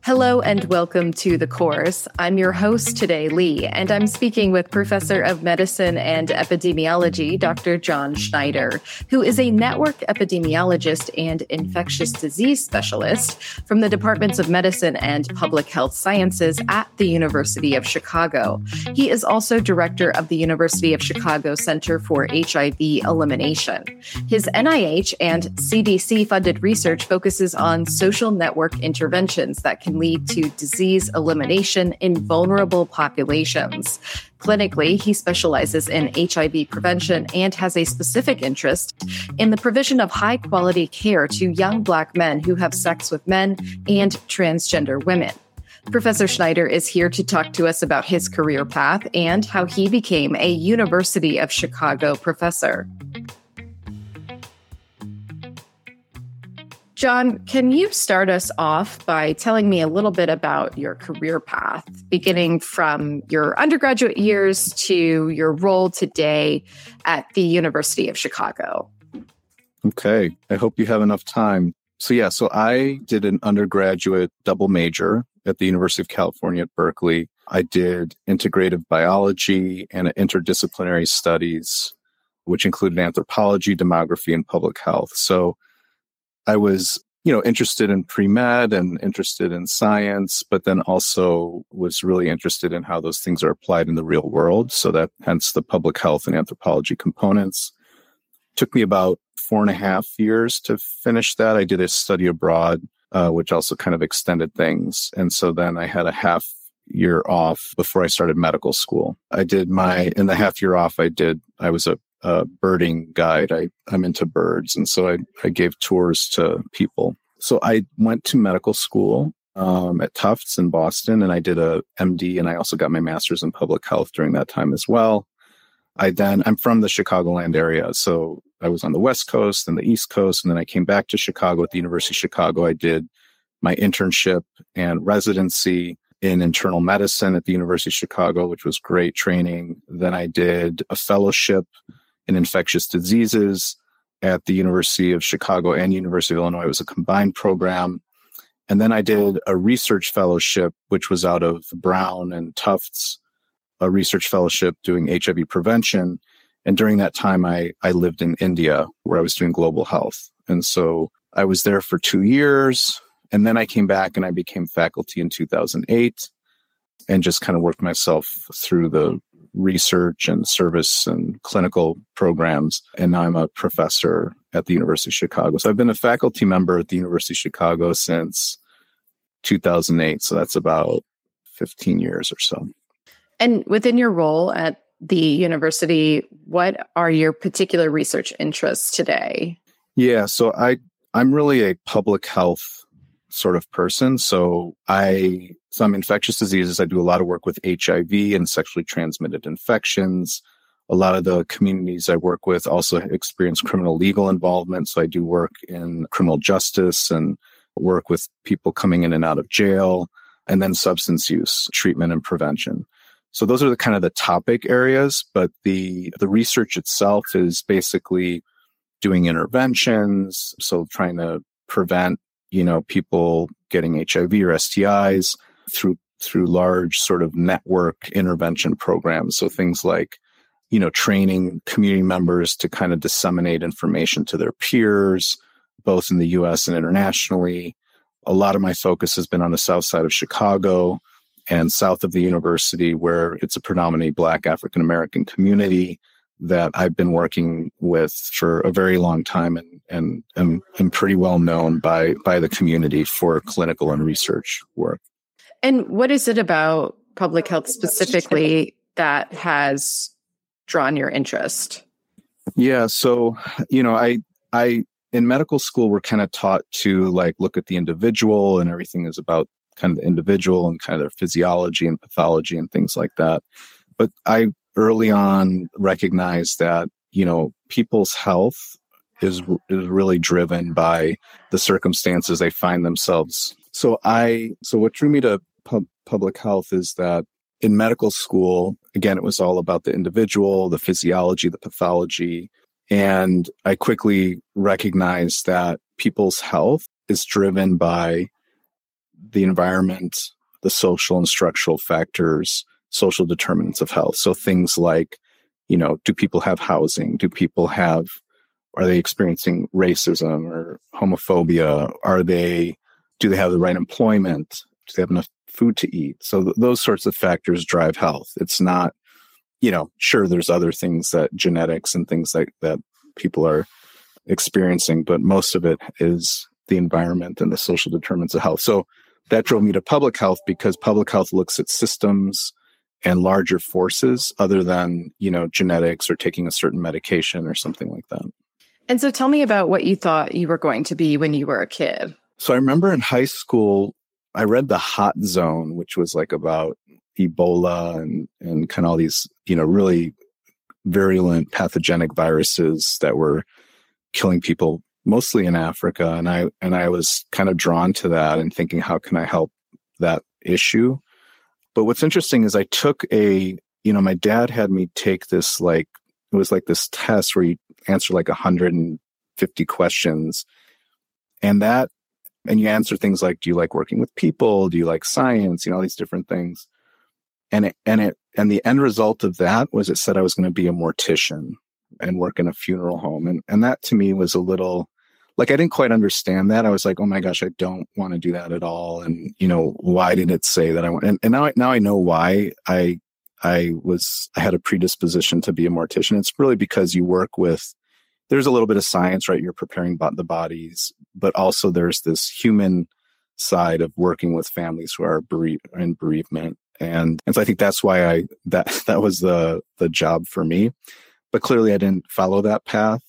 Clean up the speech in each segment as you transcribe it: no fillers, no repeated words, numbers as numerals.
Hello and welcome to The Course. I'm your host today, Lee, and I'm speaking with Professor of Medicine and Epidemiology, Dr. John Schneider, who is a network epidemiologist and infectious disease specialist from the Departments of Medicine and Public Health Sciences at the University of Chicago. He is also director of the University of Chicago Center for HIV Elimination. His NIH and CDC-funded research focuses on social network interventions that can lead to disease elimination in vulnerable populations. Clinically, he specializes in HIV prevention and has a specific interest in the provision of high-quality care to young Black men who have sex with men and transgender women. Professor Schneider is here to talk to us about his career path and how he became a University of Chicago professor. John, can you start us off by telling me a little bit about your career path, beginning from your undergraduate years to your role today at the University of Chicago? Okay, I hope you have enough time. So I did an undergraduate double major at the University of California at Berkeley. I did integrative biology and interdisciplinary studies, which included anthropology, demography, and public health. So I was, interested in pre-med and interested in science, but then also was really interested in how those things are applied in the real world. So that hence the public health and anthropology components. Took me about 4.5 years to finish that. I did a study abroad, which also kind of extended things. And so then I had a half year off before I started medical school. In the half year off, I was a birding guide. I'm into birds. And so I gave tours to people. So I went to medical school at Tufts in Boston, and I did a MD, and I also got my master's in public health during that time as well. I'm from the Chicagoland area. So I was on the West Coast and the East Coast. And then I came back to Chicago at the University of Chicago. I did my internship and residency in internal medicine at the University of Chicago, which was great training. Then I did a fellowship in infectious diseases at the University of Chicago and University of Illinois. It was a combined program. And then I did a research fellowship, which was out of Brown and Tufts, a research fellowship doing HIV prevention. And during that time, I lived in India, where I was doing global health. And so I was there for 2 years. And then I came back and I became faculty in 2008 and just kind of worked myself through the research and service and clinical programs. And now I'm a professor at the University of Chicago. So I've been a faculty member at the University of Chicago since 2008. So that's about 15 years or so. And within your role at the university, what are your particular research interests today? Yeah, so I'm really a public health sort of person. So I'm infectious diseases. I do a lot of work with HIV and sexually transmitted infections. A lot of the communities I work with also experience criminal legal involvement. So I do work in criminal justice and work with people coming in and out of jail, and then substance use treatment and prevention. So those are the topic areas, but the research itself is basically doing interventions. So trying to prevent people getting HIV or STIs through large sort of network intervention programs. So things like, training community members to kind of disseminate information to their peers, both in the US and internationally. A lot of my focus has been on the south side of Chicago and south of the university, where it's a predominantly Black African-American community that I've been working with for a very long time and am pretty well known by the community for clinical and research work. And what is it about public health specifically that has drawn your interest? Yeah, so, I in medical school, we're kind of taught to look at the individual, and everything is about kind of the individual and kind of their physiology and pathology and things like that. But I early on recognized that, people's health is really driven by the circumstances they find themselves. So what drew me to public health is that in medical school, again, it was all about the individual, the physiology, the pathology. And I quickly recognized that people's health is driven by the environment, the social and structural factors, social determinants of health. So things like, do people have housing? Are they experiencing racism or homophobia? Do they have the right employment? Do they have enough food to eat? So those sorts of factors drive health. It's not, sure, there's other things that genetics and things like that people are experiencing, but most of it is the environment and the social determinants of health. So that drove me to public health, because public health looks at systems and larger forces other than, genetics or taking a certain medication or something like that. And so tell me about what you thought you were going to be when you were a kid. So I remember in high school, I read The Hot Zone, which was like about Ebola and kind of all these, really virulent pathogenic viruses that were killing people mostly in Africa. And I was kind of drawn to that and thinking, how can I help that issue? But what's interesting is I took my dad had me take this, it was like this test where you answer like 150 questions, and you answer things like, do you like working with people? Do you like science? All these different things. And the end result of that was it said I was going to be a mortician and work in a funeral home. And that to me was a little, I didn't quite understand that. I was like, oh my gosh, I don't want to do that at all. And, why did it say that I want, and now I know why I had a predisposition to be a mortician. It's really because you work with, there's a little bit of science, right? You're preparing the bodies, but also there's this human side of working with families who are in bereavement. And so I think that's why that was the job for me. But clearly I didn't follow that path.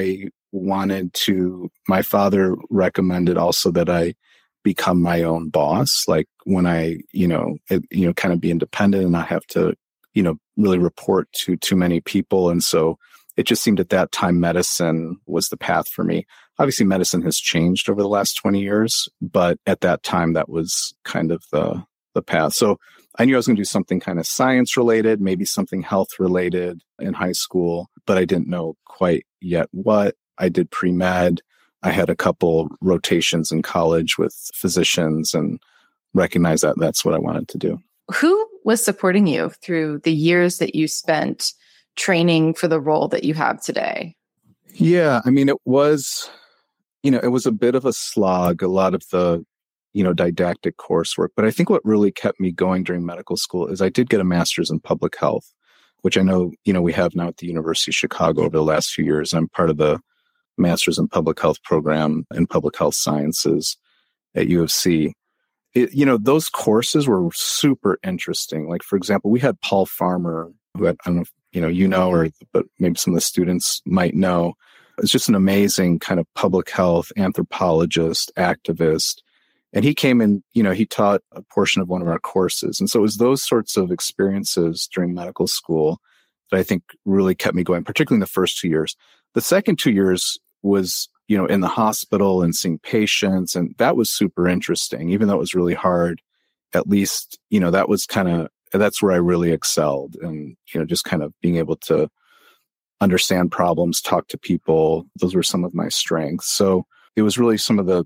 My father recommended also that I become my own boss. Like when I, kind of be independent and not have to, really report to too many people. And so it just seemed at that time medicine was the path for me. Obviously, medicine has changed over the last 20 years, but at that time, that was kind of the path. So I knew I was going to do something kind of science related, maybe something health related in high school, but I didn't know quite yet what. I did pre-med. I had a couple rotations in college with physicians and recognized that that's what I wanted to do. Who was supporting you through the years that you spent training for the role that you have today? Yeah, I mean, it was a bit of a slog, a lot of the, didactic coursework. But I think what really kept me going during medical school is I did get a master's in public health, which I know, we have now at the University of Chicago over the last few years. I'm part of the master's in public health program in public health sciences at U of C. Those courses were super interesting. Like, for example, we had Paul Farmer, who I don't know if but maybe some of the students might know. It's just an amazing kind of public health anthropologist, activist. And he came in, he taught a portion of one of our courses. And so it was those sorts of experiences during medical school that I think really kept me going, particularly in the first 2 years. The second 2 years was, in the hospital and seeing patients. And that was super interesting, even though it was really hard. At least, that's where I really excelled. And, just kind of being able to understand problems, talk to people. Those were some of my strengths. So it was really some of the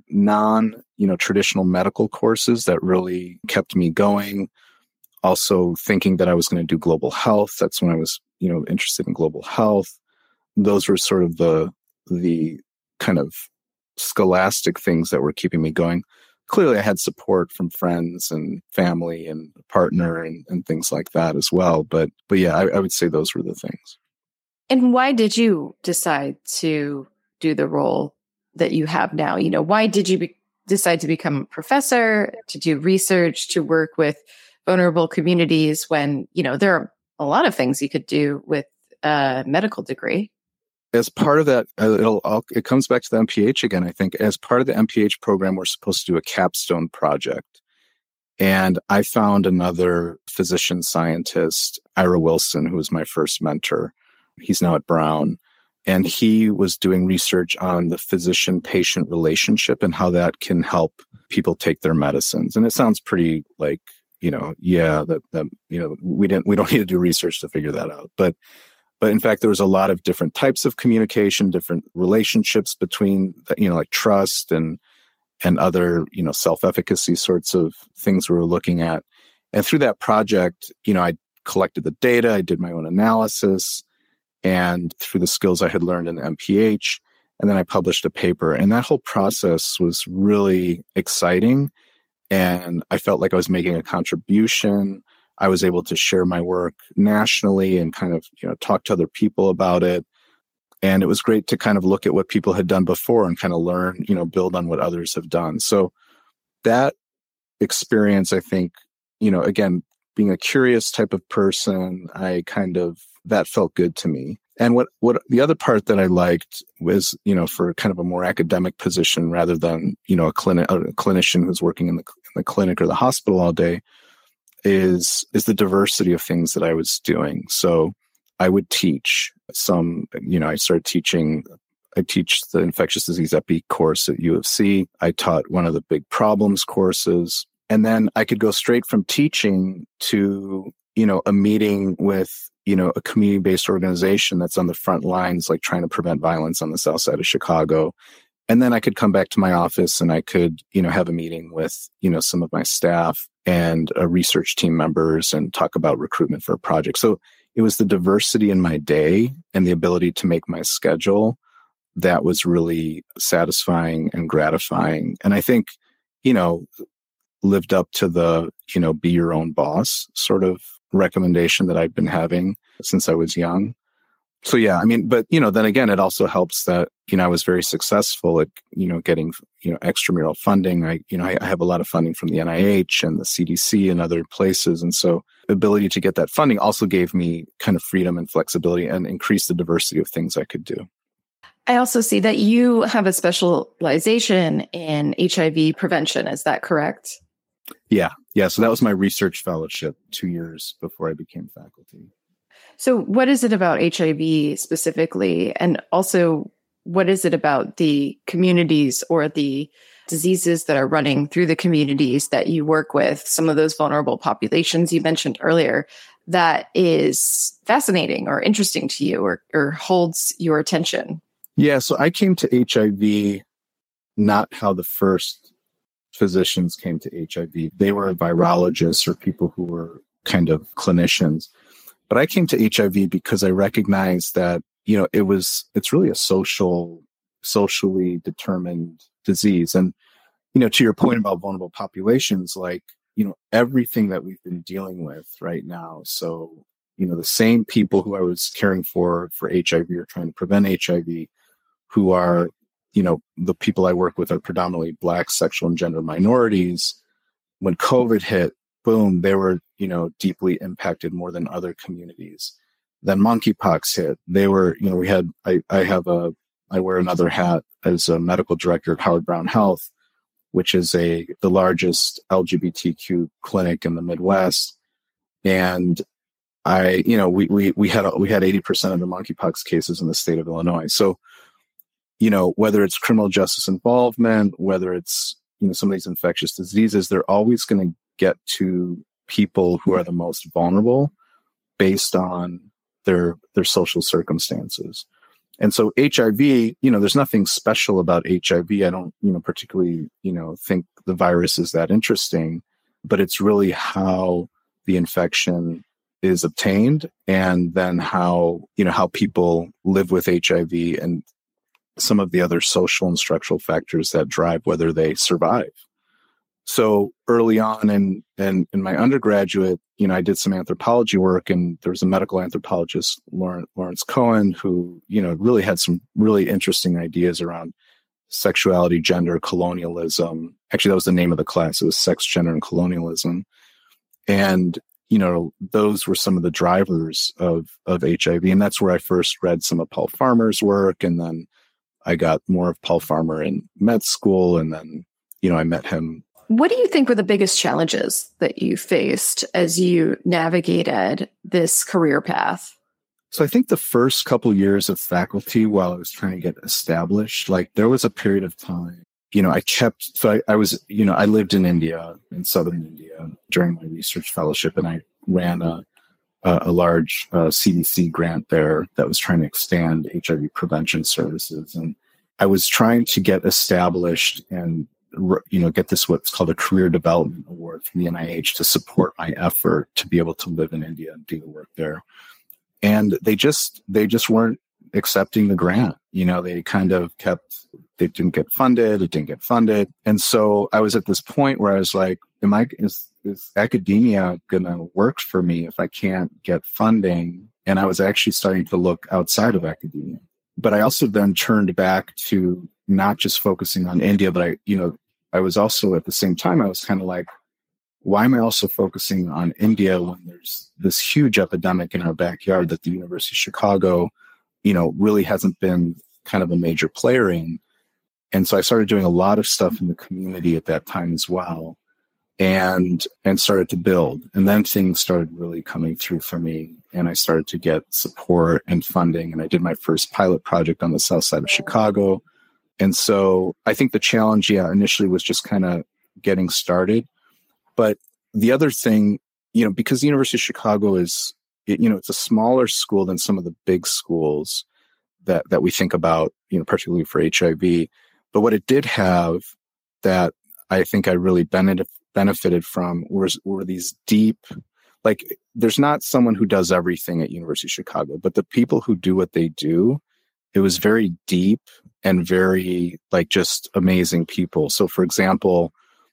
traditional medical courses that really kept me going. Also thinking that I was going to do global health. That's when I was, interested in global health. Those were sort of the kind of scholastic things that were keeping me going. Clearly, I had support from friends and family and a partner and things like that as well. But yeah, I would say those were the things. And why did you decide to do the role that you have now? Why did you decide to become a professor, to do research, to work with vulnerable communities when, there are a lot of things you could do with a medical degree? As part of that, it comes back to the MPH again, I think. As part of the MPH program, we're supposed to do a capstone project. And I found another physician scientist, Ira Wilson, who was my first mentor. He's now at Brown. And he was doing research on the physician-patient relationship and how that can help people take their medicines. And it sounds pretty like, we don't need to do research to figure that out. But in fact, there was a lot of different types of communication, different relationships between, like trust and and other, self-efficacy sorts of things we were looking at. And through that project, I collected the data, I did my own analysis, and through the skills I had learned in the MPH, and then I published a paper. And that whole process was really exciting. And I felt like I was making a contribution. I was able to share my work nationally and kind of, talk to other people about it. And it was great to kind of look at what people had done before and kind of learn, build on what others have done. So that experience, I think, again, being a curious type of person, that felt good to me. And what the other part that I liked was, for kind of a more academic position rather than, a clinician who's working in the clinic or the hospital all day, is the diversity of things that I was doing. So I would teach I teach the infectious disease epi course at U of C. I taught one of the big problems courses. And then I could go straight from teaching to, a meeting with, a community-based organization that's on the front lines, like trying to prevent violence on the south side of Chicago. And then I could come back to my office and I could, have a meeting with, some of my staff and research team members and talk about recruitment for a project. So it was the diversity in my day and the ability to make my schedule that was really satisfying and gratifying. And I think, lived up to the, be your own boss sort of recommendation that I've been having since I was young. So yeah, but then again, it also helps that, I was very successful at, getting, extramural funding. I have a lot of funding from the NIH and the CDC and other places. And so the ability to get that funding also gave me kind of freedom and flexibility and increased the diversity of things I could do. I also see that you have a specialization in HIV prevention. Is that correct? Yeah. So that was my research fellowship 2 years before I became faculty. So what is it about HIV specifically? And also, what is it about the communities or the diseases that are running through the communities that you work with, some of those vulnerable populations you mentioned earlier, that is fascinating or interesting to you or holds your attention? Yeah, so I came to HIV not how the first physicians came to HIV. They were virologists or people who were kind of clinicians. But I came to HIV because I recognized that, it's really a socially determined disease. And, to your point about vulnerable populations, like, everything that we've been dealing with right now. So, the same people who I was caring for HIV or trying to prevent HIV, who are, the people I work with are predominantly Black, sexual, and gender minorities. When COVID hit, boom, they were, deeply impacted more than other communities. Then monkeypox hit. They were, I wear another hat as a medical director at Howard Brown Health, which is the largest LGBTQ clinic in the Midwest. And we had 80% of the monkeypox cases in the state of Illinois. So, whether it's criminal justice involvement, whether it's, some of these infectious diseases, they're always going to get to people who are the most vulnerable based on their social circumstances. And so HIV, there's nothing special about HIV. I don't, particularly, think the virus is that interesting, but it's really how the infection is obtained and then how people live with HIV and some of the other social and structural factors that drive whether they survive. So early on in my undergraduate, I did some anthropology work, and there was a medical anthropologist, Lawrence Cohen, who, really had some really interesting ideas around sexuality, gender, colonialism. Actually, that was the name of the class. It was sex, gender, and colonialism. And, those were some of the drivers of HIV. And that's where I first read some of Paul Farmer's work. And then I got more of Paul Farmer in med school. And then, I met him. What do you think were the biggest challenges that you faced as you navigated this career path? So I think the first couple years of faculty, while I was trying to get established, like there was a period of time, I lived in India, in southern India during my research fellowship, and I ran a large CDC grant there that was trying to expand HIV prevention services. And I was trying to get established and get this what's called a Career Development Award from the NIH to support my effort to be able to live in India and do the work there. And they just weren't accepting the grant. They kind of they didn't get funded. It didn't get funded. And so I was at this point where I was like, is academia going to work for me if I can't get funding? And I was actually starting to look outside of academia. But I also then turned back to not just focusing on India, but I was also at the same time, I was kind of like, why am I also focusing on India when there's this huge epidemic in our backyard that the University of Chicago, really hasn't been kind of a major player in? And so I started doing a lot of stuff in the community at that time as well, and started to build. And then things started really coming through for me, and I started to get support and funding. And I did my first pilot project on the south side of Chicago. And so I think the challenge, initially was just kind of getting started. But the other thing, because the University of Chicago is, it's a smaller school than some of the big schools that we think about, particularly for HIV. But what it did have that I think I really benefited from were these deep, like, there's not someone who does everything at University of Chicago, but the people who do what they do, it was very deep and very, like, just amazing people. So, for example,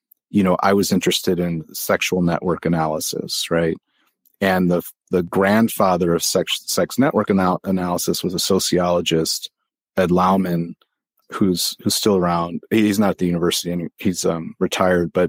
I was interested in sexual network analysis, right? And the grandfather of sex network analysis was a sociologist, Ed Lauman, who's still around. He's not at the university, and he's retired. But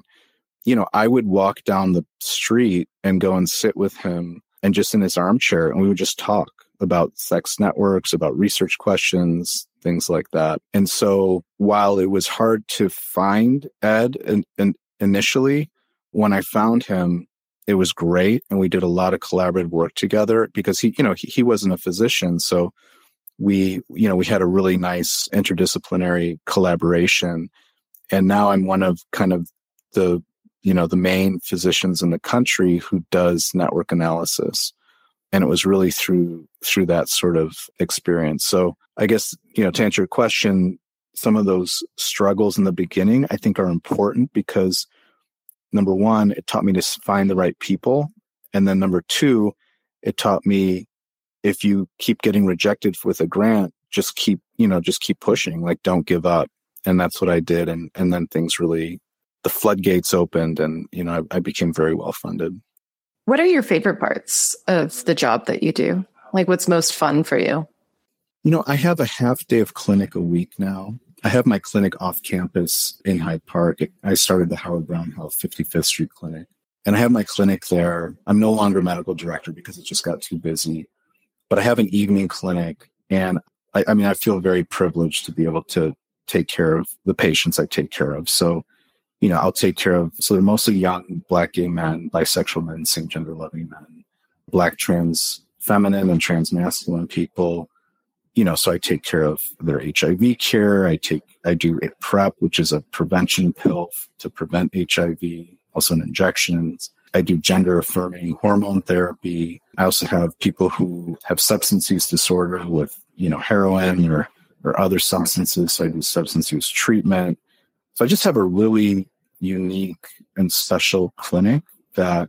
I would walk down the street and go and sit with him, and just in his armchair, and we would just talk about sex networks, about research questions, things like that. And so, while it was hard to find Ed, and initially, when I found him, it was great, and we did a lot of collaborative work together because he wasn't a physician, so we had a really nice interdisciplinary collaboration. And now I'm one of kind of the main physicians in the country who does network analysis, and it was really through that sort of experience. So I guess to answer your question, some of those struggles in the beginning I think are important because, number one, it taught me to find the right people. And then number two, it taught me if you keep getting rejected with a grant, just keep pushing, like, don't give up. And that's what I did. And then things really, the floodgates opened, and, I became very well funded. What are your favorite parts of the job that you do? Like, what's most fun for you? I have a half day of clinic a week now. I have my clinic off campus in Hyde Park. I started the Howard Brown Health 55th Street Clinic, and I have my clinic there. I'm no longer medical director because it just got too busy, but I have an evening clinic, and I feel very privileged to be able to take care of the patients I take care of. So, I'll take care of, so they're mostly young Black gay men, bisexual men, same gender loving men, Black trans feminine and trans masculine people. So I take care of their HIV care. I do a PrEP, which is a prevention pill to prevent HIV, also an injections. I do gender affirming hormone therapy. I also have people who have substance use disorder with, heroin or other substances. So I do substance use treatment. So I just have a really unique and special clinic that,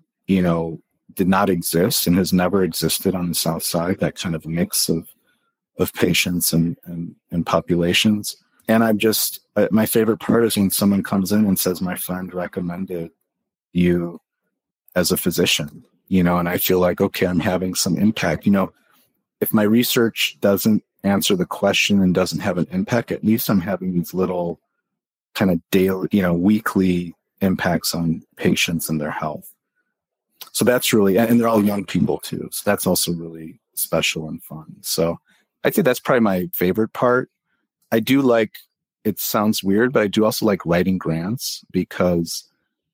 did not exist and has never existed on the South Side, that kind of mix of patients and populations. And I'm just, my favorite part is when someone comes in and says, my friend recommended you as a physician, and I feel like, okay, I'm having some impact. If my research doesn't answer the question and doesn't have an impact, at least I'm having these little kind of daily, weekly impacts on patients and their health. So that's really, and they're all young people too. So that's also really special and fun. So I think that's probably my favorite part. I do like, it sounds weird, but I do also like writing grants because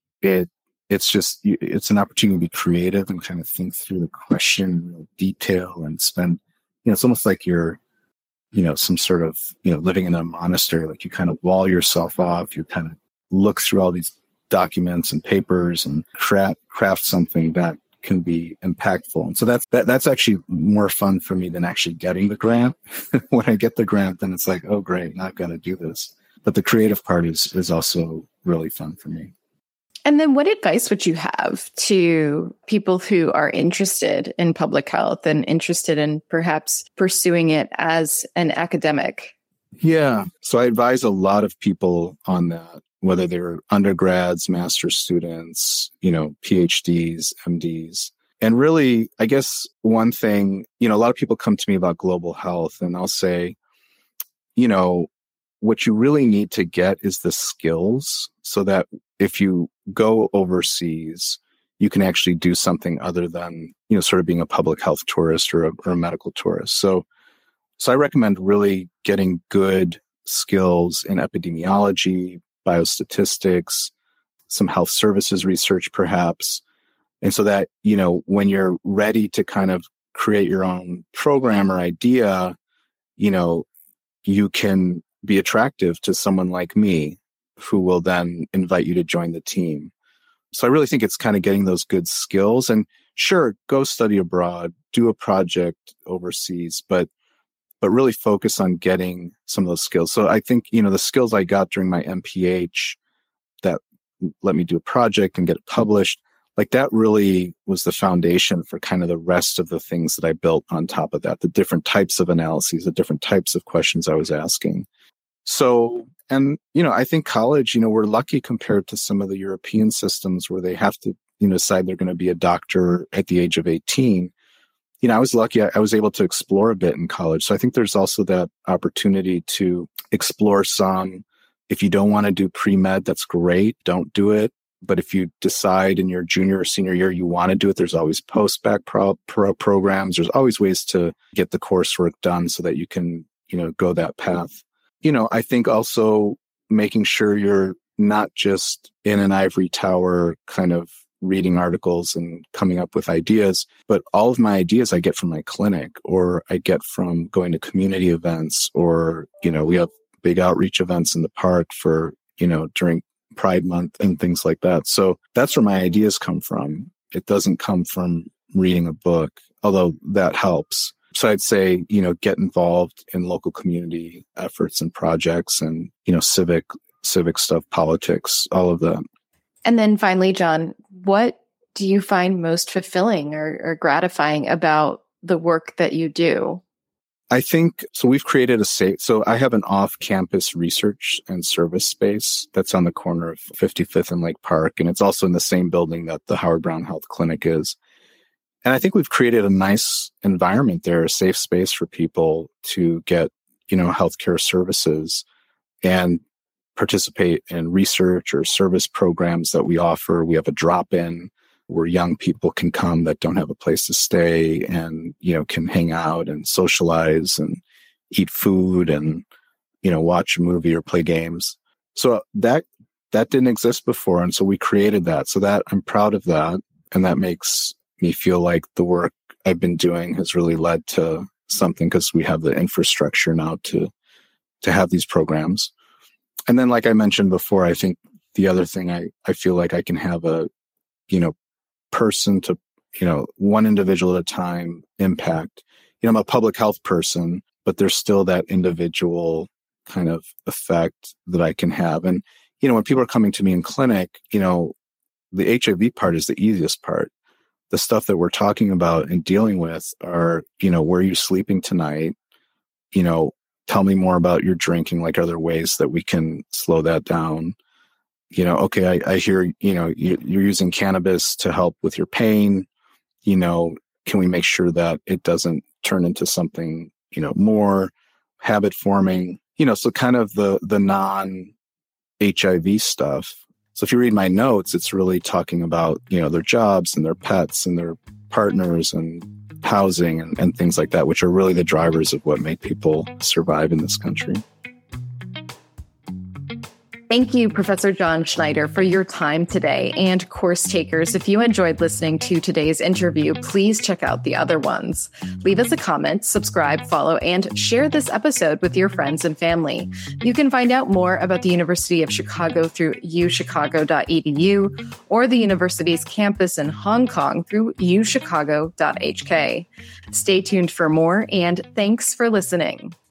it's an opportunity to be creative and kind of think through the question in real detail and spend, it's almost like you're, some sort of, living in a monastery, like you kind of wall yourself off, you kind of look through all these documents and papers and craft something that can be impactful. And so that's actually more fun for me than actually getting the grant. When I get the grant, then it's like, oh, great, now I've got to do this. But the creative part is also really fun for me. And then what advice would you have to people who are interested in public health and interested in perhaps pursuing it as an academic? Yeah. So I advise a lot of people on that, whether they're undergrads, master's students, PhDs, MDs. And really, I guess one thing, a lot of people come to me about global health and I'll say, what you really need to get is the skills so that if you go overseas, you can actually do something other than, sort of being a public health tourist or a medical tourist. So I recommend really getting good skills in epidemiology, biostatistics, some health services research, perhaps. And so that, when you're ready to kind of create your own program or idea, you can be attractive to someone like me who will then invite you to join the team. So I really think it's kind of getting those good skills, and sure, go study abroad, do a project overseas, but really focus on getting some of those skills. So I think, the skills I got during my MPH that let me do a project and get it published, like that really was the foundation for kind of the rest of the things that I built on top of that, the different types of analyses, the different types of questions I was asking. So, and, I think college, we're lucky compared to some of the European systems where they have to, decide they're going to be a doctor at the age of 18. I was lucky. I was able to explore a bit in college. So I think there's also that opportunity to explore some. If you don't want to do pre-med, that's great. Don't do it. But if you decide in your junior or senior year you want to do it, there's always post-bac programs. There's always ways to get the coursework done so that you can, go that path. I think also making sure you're not just in an ivory tower kind of reading articles and coming up with ideas, but all of my ideas I get from my clinic, or I get from going to community events, or, we have big outreach events in the park for, during Pride Month and things like that. So that's where my ideas come from. It doesn't come from reading a book, although that helps. So I'd say, get involved in local community efforts and projects and, civic stuff, politics, all of that. And then finally, John, what do you find most fulfilling or gratifying about the work that you do? I think, so we've created so I have an off-campus research and service space that's on the corner of 55th and Lake Park. And it's also in the same building that the Howard Brown Health Clinic is. And I think we've created a nice environment there, a safe space for people to get, healthcare services and participate in research or service programs that we offer. We have a drop-in where young people can come that don't have a place to stay and, can hang out and socialize and eat food and, watch a movie or play games. So that didn't exist before. And so we created that. So that I'm proud of that. And that makes me feel like the work I've been doing has really led to something, because we have the infrastructure now to have these programs. And then, like I mentioned before, I think the other thing I feel like I can have a, person to, one individual at a time impact. I'm a public health person, but there's still that individual kind of effect that I can have. And, when people are coming to me in clinic, the HIV part is the easiest part. The stuff that we're talking about and dealing with are, where are you sleeping tonight? Tell me more about your drinking. Like, are there ways that we can slow that down? Okay, I hear, you're using cannabis to help with your pain. Can we make sure that it doesn't turn into something, more habit forming? So kind of the non-HIV stuff. So if you read my notes, it's really talking about, their jobs and their pets and their partners and housing and things like that, which are really the drivers of what make people survive in this country. Thank you, Professor John Schneider, for your time today. And course takers, if you enjoyed listening to today's interview, please check out the other ones. Leave us a comment, subscribe, follow, and share this episode with your friends and family. You can find out more about the University of Chicago through uchicago.edu or the university's campus in Hong Kong through uchicago.hk. Stay tuned for more, and thanks for listening.